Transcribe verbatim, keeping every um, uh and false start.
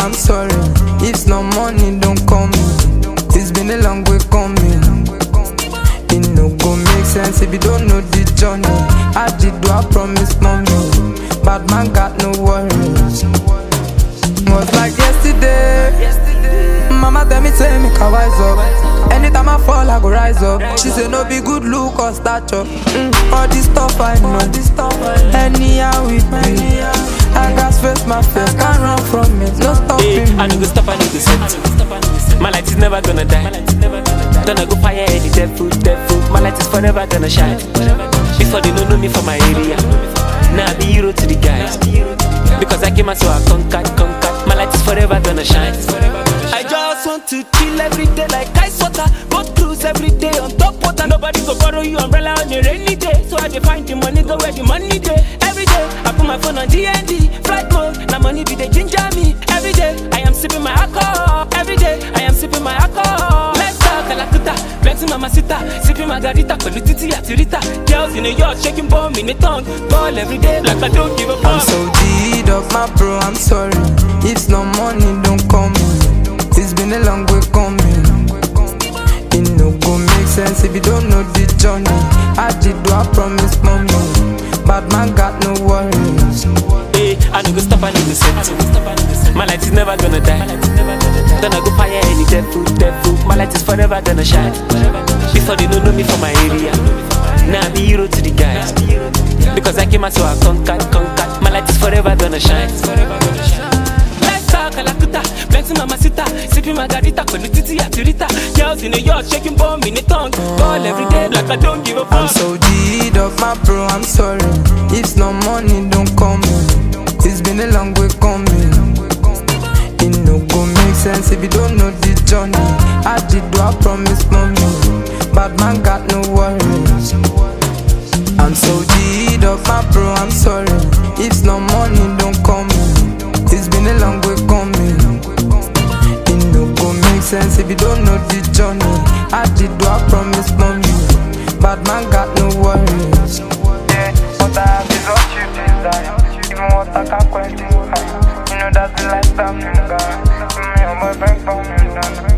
I'm sorry. If no money, don't call me. It's been a long way coming. It no go make sense if you don't know the journey. I did do I promise mommy. Bad man got no worries. Was like yesterday. Mama tell me say make I wise up. Anytime I fall I go rise up. She say no be good look or stature. mm, All this stuff I know. Anyhow with me, I got face my face, can't run from it. No stopping me. I no go stop, I no go set. My light is never gonna die. Gonna go fire any devil, devil. My light is forever gonna shine. Before they don't know me from my area, now I be hero to the guys. Because I came out so I conquered, conquered. My light is forever gonna shine. I just want to chill every day like ice water. Go cruise every day on top water. Nobody go borrow you umbrella on a rainy day. So I dey find the money, go where the money day. Every day I put my phone on D N D flight mode. Now money be they ginger me. Every day I am sipping my alcohol. Every day I am sipping my alcohol. Let's talk Calacuta, plenty mamacita. Sipping margarita, polutiti atirita. Girls in New York shaking bomb in the tongue. Ball every day like I don't give a fuck. I'm so G'd up my bro, I'm sorry. If no money, don't call me. It's been a long way coming. It no go make sense if you don't know the journey. I did do I promise mommy. Bad man got no worries. Hey, I no go stop, I no go set. My light is never gonna die. Gonna go fire any devil, devil. My light is forever gonna shine. Before they don't know me from my area, now I be hero to the guys. Because I came out so I conquered, conquered. My light is forever gonna shine. Let's talk Calacuta, plenty mamacita. Sipping margarita, polutiti atirita. Girls in New York shaking bomb in the tongue. Ball every day like I don't give a fuck. I'm so G'd up my bro, I'm sorry. If no money, don't call me. It's been a long way coming. It no go make sense if you don't know the journey. I did do I promise mommy. Bad man got no worries. I'm so G'd up my bro, I'm sorry. If no money, don't call me. It's been a long way coming. It no go make sense if you don't know the journey. I did do I promise mommy. Bad man got no worries. Yeah, what I have is what you desire. Even what I can't quench is fire. You know that's the lifestyle, nigga. Give me your boyfriend for me, nigga.